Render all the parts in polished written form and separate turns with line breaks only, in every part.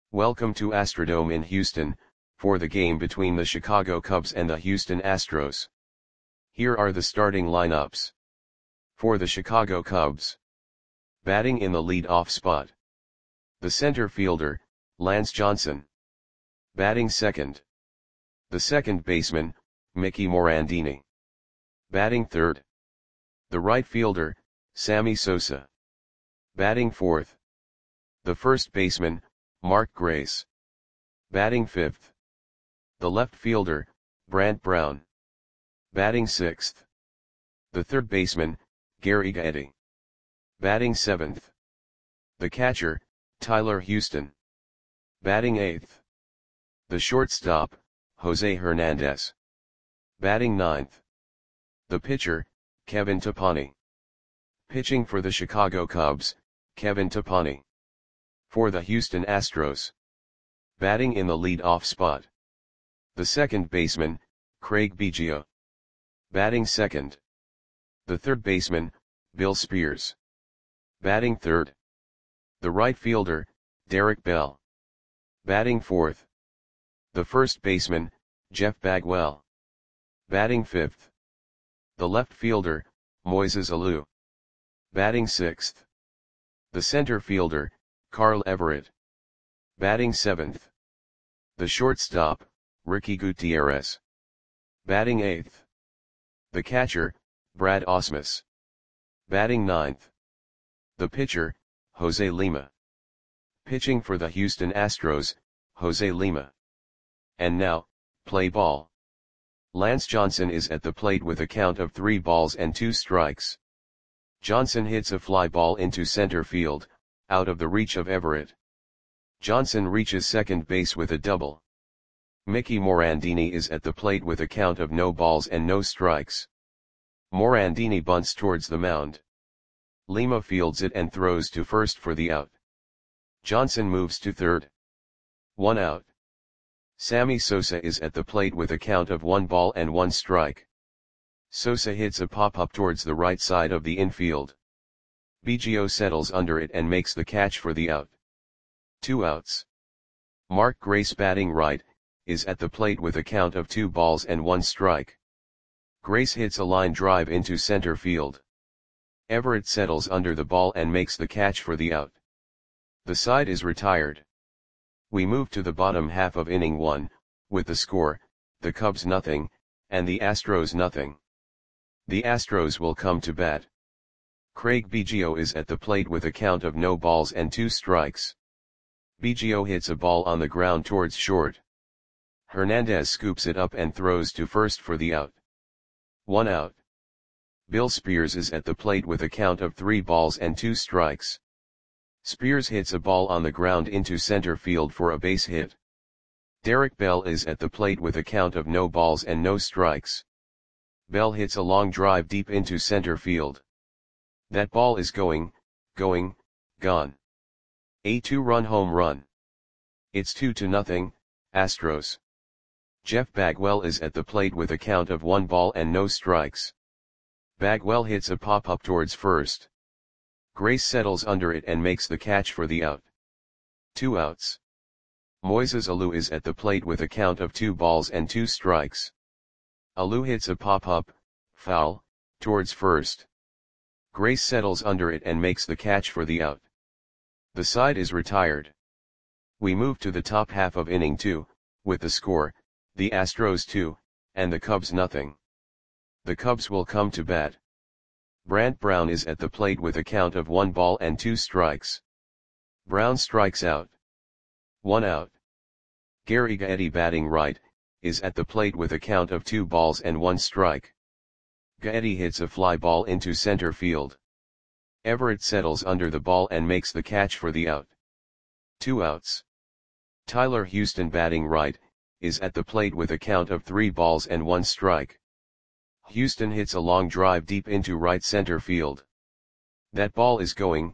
Welcome to Astrodome in Houston, for the game between the Chicago Cubs and the Houston Astros. Here are the starting lineups. For the Chicago Cubs. Batting in the lead-off spot. The center fielder, Lance Johnson. Batting second. The second baseman, Mickey Morandini. Batting third. The right fielder, Sammy Sosa. Batting fourth. The first baseman, Mark Grace. Batting fifth. The left fielder, Brant Brown. Batting sixth. The third baseman, Gary Gaetti. Batting seventh. The catcher, Tyler Houston. Batting eighth. The shortstop, Jose Hernandez. Batting ninth. The pitcher, Kevin Tapani. Pitching for the Chicago Cubs, Kevin Tapani. For the Houston Astros. Batting in the lead-off spot. The second baseman, Craig Biggio. Batting second. The third baseman, Bill Spears. Batting third. The right fielder, Derek Bell. Batting fourth. The first baseman, Jeff Bagwell. Batting fifth. The left fielder, Moises Alou. Batting sixth. The center fielder, Carl Everett. Batting seventh. The shortstop, Ricky Gutierrez. Batting eighth. The catcher, Brad Ausmus. Batting ninth. The pitcher, Jose Lima. Pitching for the Houston Astros, Jose Lima. And now, play ball. Lance Johnson is at the plate with a count of 3 balls and 2 strikes. Johnson hits a fly ball into center field, out of the reach of Everett. Johnson reaches second base with a double. Mickey Morandini is at the plate with a count of no balls and no strikes. Morandini bunts towards the mound. Lima fields it and throws to first for the out. Johnson moves to third. 1 out. Sammy Sosa is at the plate with a count of 1 ball and 1 strike. Sosa hits a pop-up towards the right side of the infield. Biggio settles under it and makes the catch for the out. 2 outs. Mark Grace, batting right, is at the plate with a count of 2 balls and 1 strike. Grace hits a line drive into center field. Everett settles under the ball and makes the catch for the out. The side is retired. We move to the bottom half of inning 1, with the score, the Cubs nothing, and the Astros nothing. The Astros will come to bat. Craig Biggio is at the plate with a count of no balls and 2 strikes. Biggio hits a ball on the ground towards short. Hernandez scoops it up and throws to first for the out. 1 out. Bill Spears is at the plate with a count of 3 balls and 2 strikes. Spears hits a ball on the ground into center field for a base hit. Derek Bell is at the plate with a count of no balls and no strikes. Bell hits a long drive deep into center field. That ball is gone. A 2-run home run. It's 2-0, Astros. Jeff Bagwell is at the plate with a count of 1 ball and no strikes. Bagwell hits a pop-up towards first. Grace settles under it and makes the catch for the out. 2 outs. Moises Alou is at the plate with a count of 2 balls and 2 strikes. Alou hits a pop-up, foul, towards first. Grace settles under it and makes the catch for the out. The side is retired. We move to the top half of inning 2, with the score, the Astros 2, and the Cubs nothing. The Cubs will come to bat. Brant Brown is at the plate with a count of 1 ball and 2 strikes. Brown strikes out. 1 out. Gary Gaetti, batting right, is at the plate with a count of 2 balls and 1 strike. Gaetti hits a fly ball into center field. Everett settles under the ball and makes the catch for the out. 2 outs. Tyler Houston, batting right, is at the plate with a count of 3 balls and 1 strike. Houston hits a long drive deep into right center field. That ball is gone.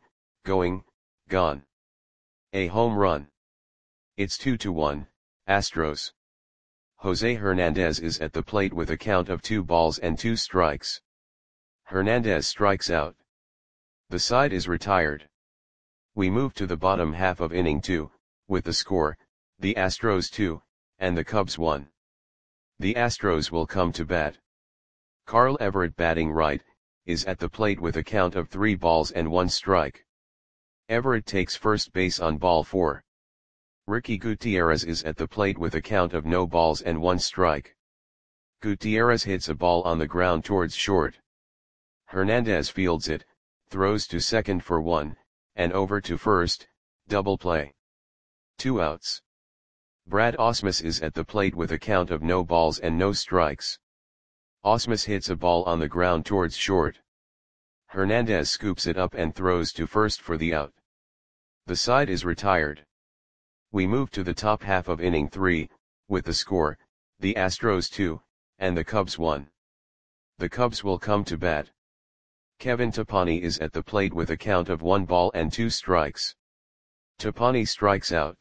A home run. It's 2-1, Astros. Jose Hernandez is at the plate with a count of 2 balls and 2 strikes. Hernandez strikes out. The side is retired. We move to the bottom half of inning 2, with the score, the Astros 2, and the Cubs 1. The Astros will come to bat. Carl Everett batting right, is at the plate with a count of 3 balls and 1 strike. Everett takes first base on ball 4. Ricky Gutierrez is at the plate with a count of no balls and 1 strike. Gutierrez hits a ball on the ground towards short. Hernandez fields it, throws to second for 1, and over to first, double play. 2 outs. Brad Ausmus is at the plate with a count of no balls and no strikes. Ausmus hits a ball on the ground towards short. Hernandez scoops it up and throws to first for the out. The side is retired. We move to the top half of inning 3, with the score, the Astros 2, and the Cubs 1. The Cubs will come to bat. Kevin Topani is at the plate with a count of 1 ball and 2 strikes. Topani strikes out.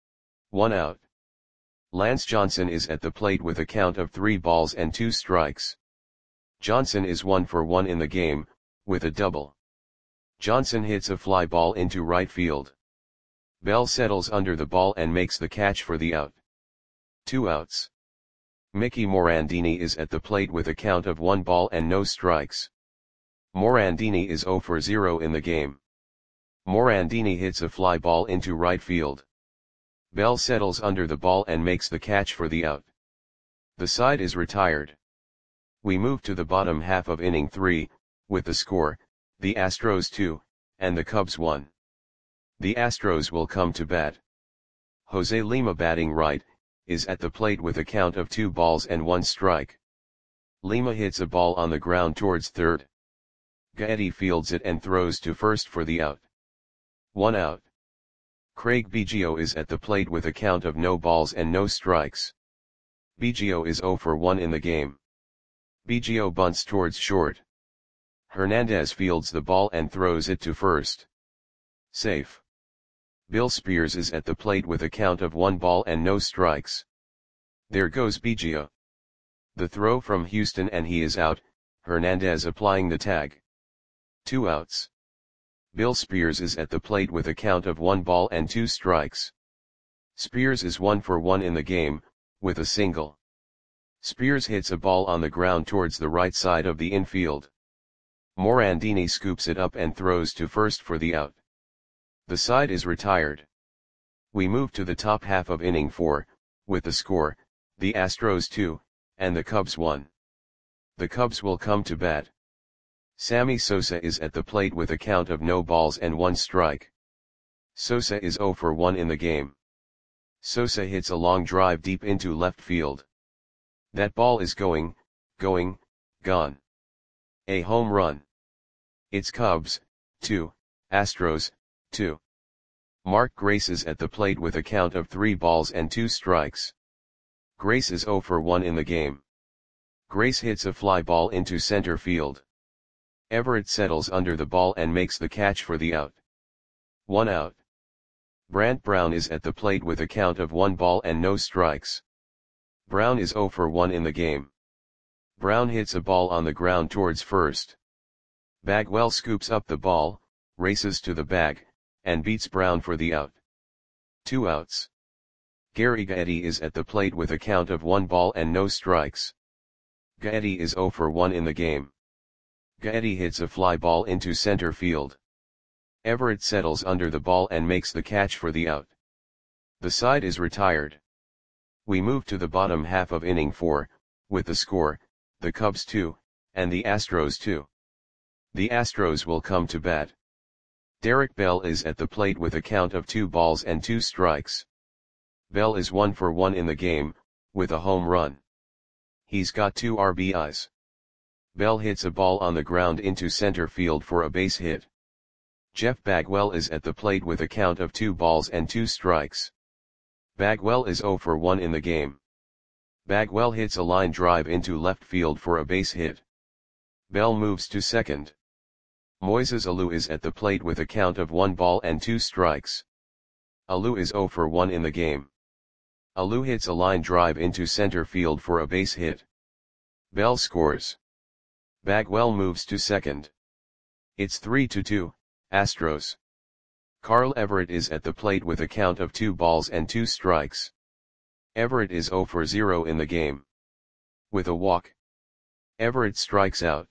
1 out. Lance Johnson is at the plate with a count of 3 balls and 2 strikes. Johnson is 1 for 1 in the game, with a double. Johnson hits a fly ball into right field. Bell settles under the ball and makes the catch for the out. 2 outs. Mickey Morandini is at the plate with a count of 1 ball and no strikes. Morandini is 0 for 0 in the game. Morandini hits a fly ball into right field. Bell settles under the ball and makes the catch for the out. The side is retired. We move to the bottom half of inning 3, with the score, the Astros 2, and the Cubs 1. The Astros will come to bat. Jose Lima batting right, is at the plate with a count of 2 balls and 1 strike. Lima hits a ball on the ground towards third. Gaetti fields it and throws to first for the out. 1 out. Craig Biggio is at the plate with a count of no balls and no strikes. Biggio is 0 for 1 in the game. Biggio bunts towards short. Hernandez fields the ball and throws it to first. Safe. Bill Spears is at the plate with a count of 1 ball and no strikes. There goes Biggio. The throw from Houston and he is out, Hernandez applying the tag. 2 outs. Bill Spears is at the plate with a count of 1 ball and 2 strikes. Spears is 1 for 1 in the game, with a single. Spears hits a ball on the ground towards the right side of the infield. Morandini scoops it up and throws to first for the out. The side is retired. We move to the top half of inning 4, with the score, the Astros 2, and the Cubs 1. The Cubs will come to bat. Sammy Sosa is at the plate with a count of no balls and 1 strike. Sosa is 0 for 1 in the game. Sosa hits a long drive deep into left field. That ball is gone. A home run. It's Cubs, 2, Astros, 2. Mark Grace is at the plate with a count of 3 balls and 2 strikes. Grace is 0 for 1 in the game. Grace hits a fly ball into center field. Everett settles under the ball and makes the catch for the out. 1 out. Brant Brown is at the plate with a count of 1 ball and no strikes. Brown is 0 for 1 in the game. Brown hits a ball on the ground towards first. Bagwell scoops up the ball, races to the bag, and beats Brown for the out. 2 outs. Gary Gaetti is at the plate with a count of 1 ball and no strikes. Gaetti is 0 for 1 in the game. Gaetti hits a fly ball into center field. Everett settles under the ball and makes the catch for the out. The side is retired. We move to the bottom half of inning 4, with the score, the Cubs 2, and the Astros 2. The Astros will come to bat. Derek Bell is at the plate with a count of 2 balls and 2 strikes. Bell is 1 for 1 in the game, with a home run. He's got 2 RBIs. Bell hits a ball on the ground into center field for a base hit. Jeff Bagwell is at the plate with a count of 2 balls and 2 strikes. Bagwell is 0 for 1 in the game. Bagwell hits a line drive into left field for a base hit. Bell moves to second. Moises Alou is at the plate with a count of 1 ball and 2 strikes. Alou is 0 for 1 in the game. Alou hits a line drive into center field for a base hit. Bell scores. Bagwell moves to second. It's 3-2, Astros. Carl Everett is at the plate with a count of 2 balls and 2 strikes. Everett is 0 for 0 in the game. With a walk, Everett strikes out.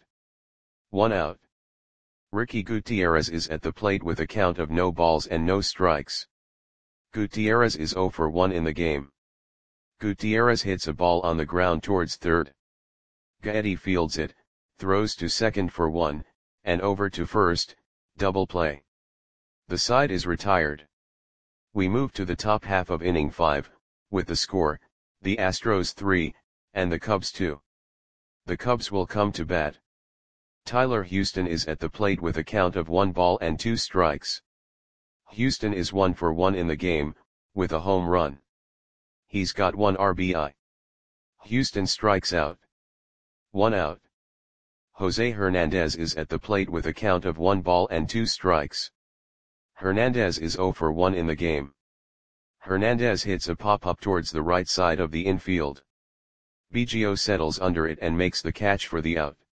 1 out. Ricky Gutierrez is at the plate with a count of no balls and no strikes. Gutierrez is 0 for 1 in the game. Gutierrez hits a ball on the ground towards third. Gaetti fields it, throws to second for 1, and over to first, double play. The side is retired. We move to the top half of inning 5, with the score, the Astros 3, and the Cubs 2. The Cubs will come to bat. Tyler Houston is at the plate with a count of 1 ball and 2 strikes. Houston is 1 for 1 in the game, with a home run. He's got 1 RBI. Houston strikes out. 1 out. Jose Hernandez is at the plate with a count of 1 ball and 2 strikes. Hernandez is 0 for 1 in the game. Hernandez hits a pop-up towards the right side of the infield. Biggio settles under it and makes the catch for the out.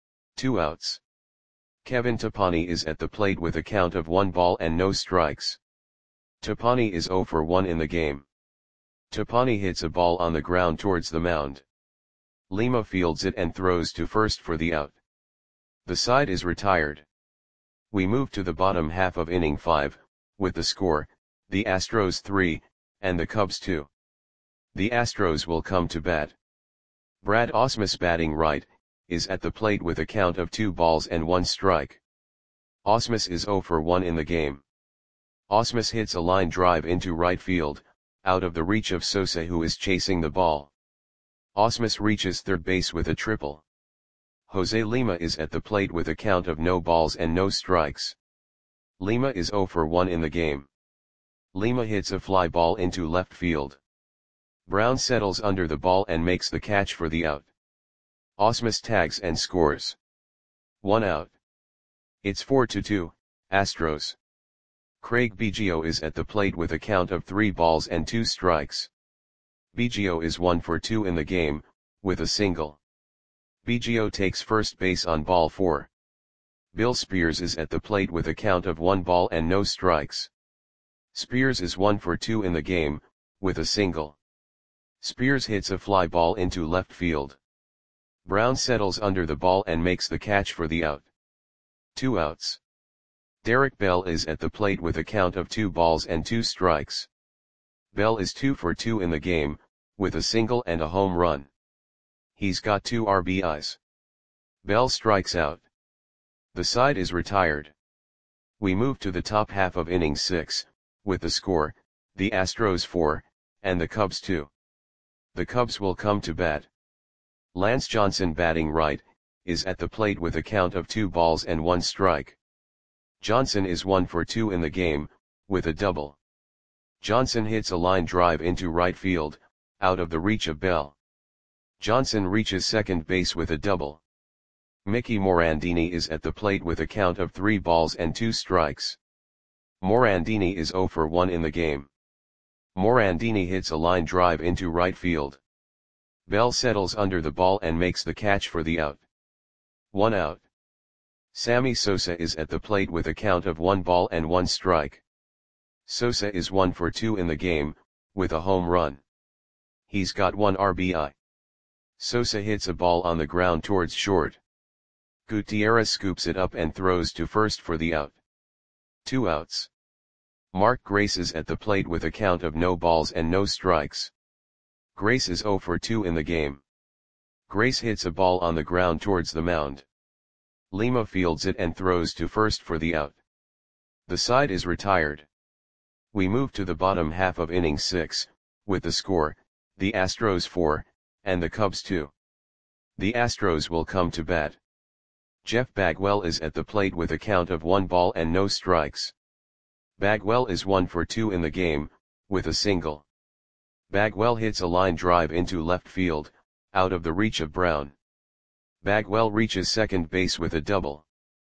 2 outs. Kevin Tapani is at the plate with a count of 1 ball and no strikes. Tapani is 0 for 1 in the game. Tapani hits a ball on the ground towards the mound. Lima fields it and throws to first for the out. The side is retired. We move to the bottom half of inning 5, with the score, the Astros 3, and the Cubs 2. The Astros will come to bat. Brad Ausmus, batting right, is at the plate with a count of 2 balls and 1 strike. Ausmus is 0 for 1 in the game. Ausmus hits a line drive into right field, out of the reach of Sosa, who is chasing the ball. Ausmus reaches third base with a triple. Jose Lima is at the plate with a count of no balls and no strikes. Lima is 0 for 1 in the game. Lima hits a fly ball into left field. Brown settles under the ball and makes the catch for the out. Ausmus tags and scores. 1 out. It's 4-2, Astros. Craig Biggio is at the plate with a count of 3 balls and 2 strikes. Biggio is 1 for 2 in the game, with a single. Biggio takes first base on ball 4. Bill Spears is at the plate with a count of 1 ball and no strikes. Spears is 1 for 2 in the game, with a single. Spears hits a fly ball into left field. Brown settles under the ball and makes the catch for the out. 2 outs. Derek Bell is at the plate with a count of 2 balls and 2 strikes. Bell is 2 for 2 in the game, with a single and a home run. He's got 2 RBIs. Bell strikes out. The side is retired. We move to the top half of inning 6, with the score, the Astros 4, and the Cubs 2. The Cubs will come to bat. Lance Johnson, batting right, is at the plate with a count of 2 balls and 1 strike. Johnson is 1 for 2 in the game, with a double. Johnson hits a line drive into right field, out of the reach of Bell. Johnson reaches second base with a double. Mickey Morandini is at the plate with a count of 3 balls and 2 strikes. Morandini is 0 for 1 in the game. Morandini hits a line drive into right field. Bell settles under the ball and makes the catch for the out. 1 out. Sammy Sosa is at the plate with a count of 1 ball and 1 strike. Sosa is 1 for 2 in the game, with a home run. He's got 1 RBI. Sosa hits a ball on the ground towards short. Gutierrez scoops it up and throws to first for the out. 2 outs. Mark Grace is at the plate with a count of no balls and no strikes. Grace is 0 for 2 in the game. Grace hits a ball on the ground towards the mound. Lima fields it and throws to first for the out. The side is retired. We move to the bottom half of inning 6, with the score, the Astros 4, and the Cubs 2. The Astros will come to bat. Jeff Bagwell is at the plate with a count of 1 ball and no strikes. Bagwell is 1 for 2 in the game, with a single. Bagwell hits a line drive into left field, out of the reach of Brown. Bagwell reaches second base with a double.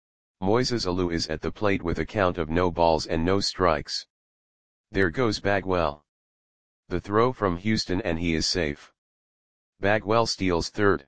Moises Alou is at the plate with a count of no balls and no strikes. There goes Bagwell. The throw from Houston and he is safe. Bagwell steals third.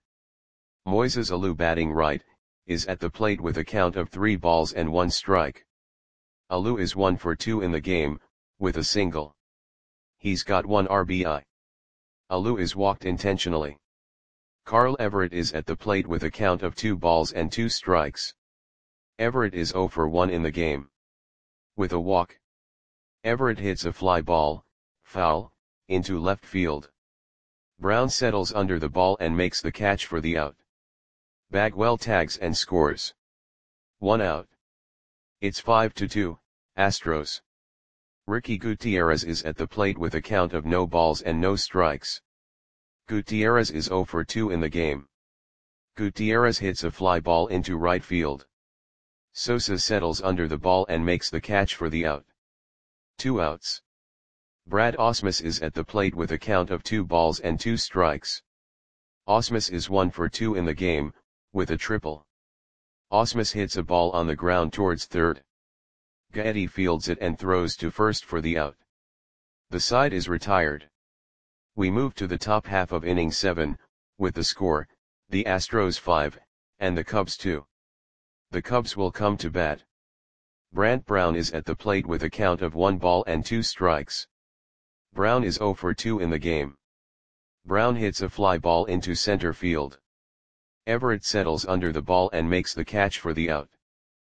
Moises Alou, batting right, is at the plate with a count of 3 balls and 1 strike. Alou is 1 for 2 in the game, with a single. He's got 1 RBI. Alou is walked intentionally. Carl Everett is at the plate with a count of 2 balls and 2 strikes. Everett is 0 for 1 in the game. With a walk. Everett hits a fly ball, foul, into left field. Brown settles under the ball and makes the catch for the out. Bagwell tags and scores. 1 out. It's 5-2, Astros. Ricky Gutierrez is at the plate with a count of no balls and no strikes. Gutierrez is 0 for 2 in the game. Gutierrez hits a fly ball into right field. Sosa settles under the ball and makes the catch for the out. 2 outs. Brad Ausmus is at the plate with a count of 2 balls and 2 strikes. Ausmus is 1 for 2 in the game, with a triple. Ausmus hits a ball on the ground towards third. Gaetti fields it and throws to first for the out. The side is retired. We move to the top half of inning 7, with the score, the Astros 5, and the Cubs 2. The Cubs will come to bat. Brant Brown is at the plate with a count of 1 ball and 2 strikes. Brown is 0 for 2 in the game. Brown hits a fly ball into center field. Everett settles under the ball and makes the catch for the out.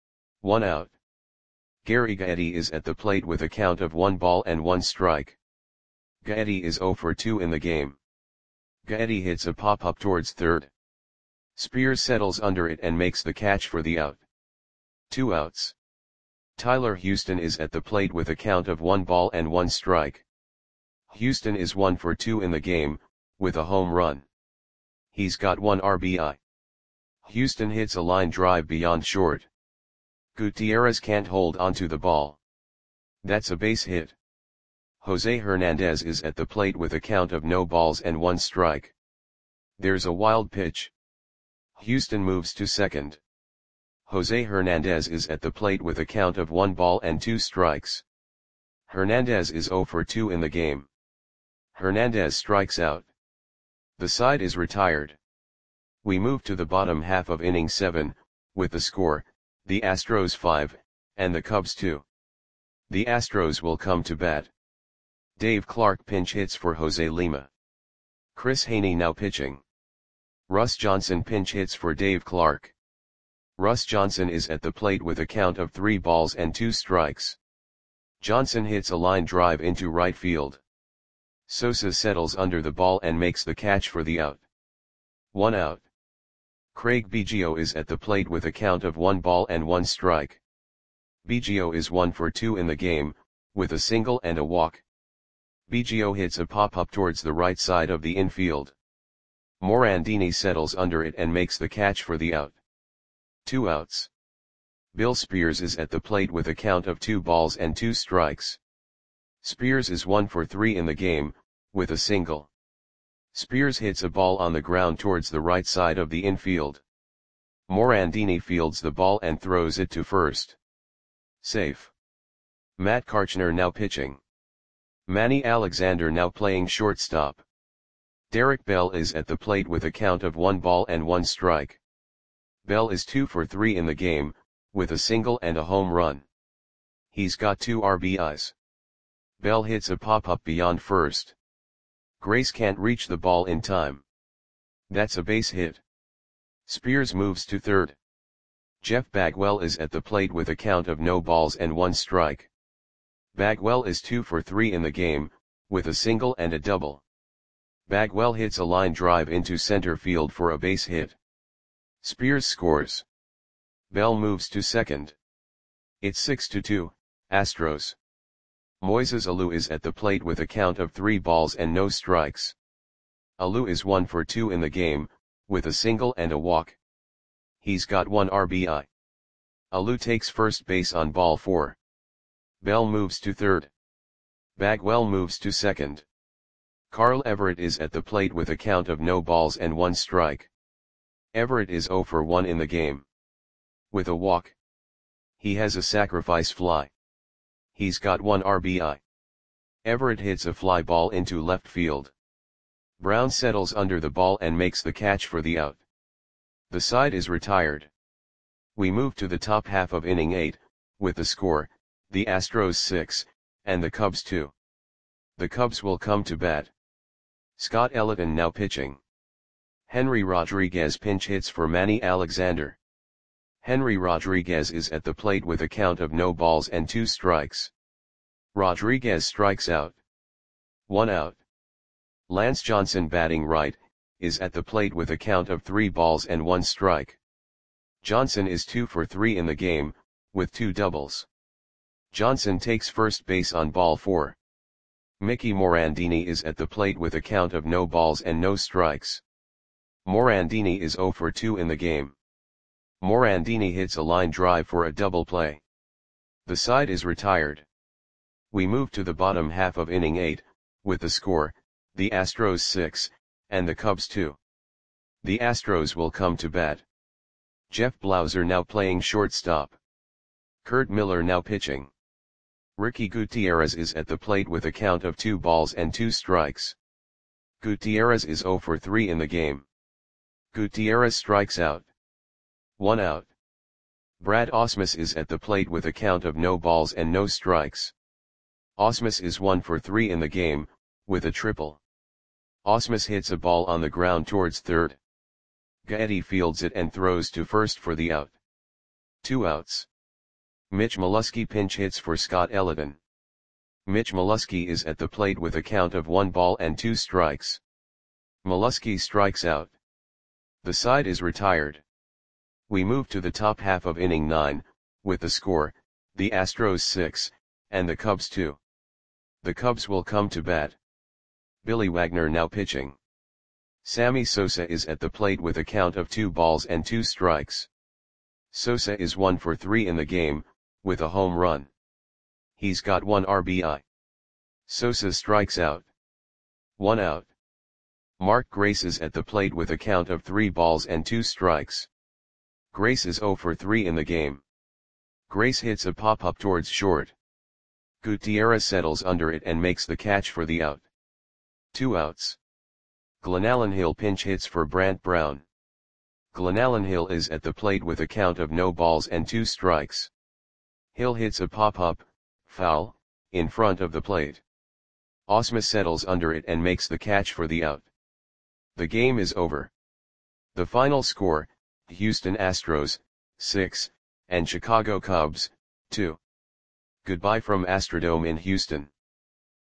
1 out. Gary Gaetti is at the plate with a count of 1 ball and 1 strike. Gaetti is 0 for 2 in the game. Gaetti hits a pop-up towards third. Spears settles under it and makes the catch for the out. 2 outs. Tyler Houston is at the plate with a count of 1 ball and 1 strike. Houston is 1 for 2 in the game, with a home run. He's got 1 RBI. Houston hits a line drive beyond short. Gutierrez can't hold onto the ball. That's a base hit. Jose Hernandez is at the plate with a count of no balls and 1 strike. There's a wild pitch. Houston moves to second. Jose Hernandez is at the plate with a count of 1 ball and 2 strikes. Hernandez is 0 for 2 in the game. Hernandez strikes out. The side is retired. We move to the bottom half of inning 7, with the score, the Astros 5, and the Cubs 2. The Astros will come to bat. Dave Clark pinch hits for Jose Lima. Chris Haney now pitching. Russ Johnson pinch hits for Dave Clark. Russ Johnson is at the plate with a count of 3 balls and 2 strikes. Johnson hits a line drive into right field. Sosa settles under the ball and makes the catch for the out. 1 out. Craig Biggio is at the plate with a count of 1 ball and 1 strike. Biggio is 1 for 2 in the game, with a single and a walk. Biggio hits a pop-up towards the right side of the infield. Morandini settles under it and makes the catch for the out. 2 outs. Bill Spears is at the plate with a count of 2 balls and 2 strikes. Spears is 1 for 3 in the game, with a single. Spears hits a ball on the ground towards the right side of the infield. Morandini fields the ball and throws it to first. Safe. Matt Karchner now pitching. Manny Alexander now playing shortstop. Derek Bell is at the plate with a count of 1 ball and 1 strike. Bell is 2 for 3 in the game, with a single and a home run. He's got 2 RBIs. Bell hits a pop-up beyond first. Grace can't reach the ball in time. That's a base hit. Spears moves to third. Jeff Bagwell is at the plate with a count of no balls and 1 strike. Bagwell is 2 for 3 in the game, with a single and a double. Bagwell hits a line drive into center field for a base hit. Spears scores. Bell moves to second. It's 6-2, Astros. Moises Alou is at the plate with a count of 3 balls and no strikes. Alou is 1 for 2 in the game, with a single and a walk. He's got 1 RBI. Alou takes first base on ball 4. Bell moves to third. Bagwell moves to second. Carl Everett is at the plate with a count of no balls and 1 strike. Everett is 0 for 1 in the game. With a walk. He has a sacrifice fly. He's got 1 RBI. Everett hits a fly ball into left field. Brown settles under the ball and makes the catch for the out. The side is retired. We move to the top half of inning 8, with the score, the Astros 6, and the Cubs 2. The Cubs will come to bat. Scott Elliton now pitching. Henry Rodriguez pinch hits for Manny Alexander. Henry Rodriguez is at the plate with a count of no balls and 2 strikes. Rodriguez strikes out. 1 out. Lance Johnson batting right, is at the plate with a count of 3 balls and 1 strike. Johnson is 2 for 3 in the game, with 2 doubles. Johnson takes first base on ball 4. Mickey Morandini is at the plate with a count of no balls and no strikes. Morandini is 0 for 2 in the game. Morandini hits a line drive for a double play. The side is retired. We move to the bottom half of inning 8, with the score, the Astros 6, and the Cubs 2. The Astros will come to bat. Jeff Blauser now playing shortstop. Kurt Miller now pitching. Ricky Gutierrez is at the plate with a count of 2 balls and 2 strikes. Gutierrez is 0 for 3 in the game. Gutierrez strikes out. 1 out. Brad Ausmus is at the plate with a count of no balls and no strikes. Ausmus is 1 for 3 in the game, with a triple. Ausmus hits a ball on the ground towards third. Gaetti fields it and throws to first for the out. 2 outs. Mitch Molesky pinch hits for Scott Elliton. Mitch Molesky is at the plate with a count of 1 ball and 2 strikes. Molesky strikes out. The side is retired. We move to the top half of inning 9, with the score, the Astros 6, and the Cubs 2. The Cubs will come to bat. Billy Wagner now pitching. Sammy Sosa is at the plate with a count of 2 balls and 2 strikes. Sosa is 1 for 3 in the game, with a home run. He's got 1 RBI. Sosa strikes out. 1 out. Mark Grace is at the plate with a count of 3 balls and 2 strikes. Grace is 0 for 3 in the game. Grace hits a pop-up towards short. Gutierrez settles under it and makes the catch for the out. 2 outs. Glenallen Hill pinch hits for Brant Brown. Glenallen Hill is at the plate with a count of no balls and 2 strikes. Hill hits a pop-up, foul, in front of the plate. Ausmus settles under it and makes the catch for the out. The game is over. The final score, Houston Astros, 6, and Chicago Cubs, 2. Goodbye from Astrodome in Houston.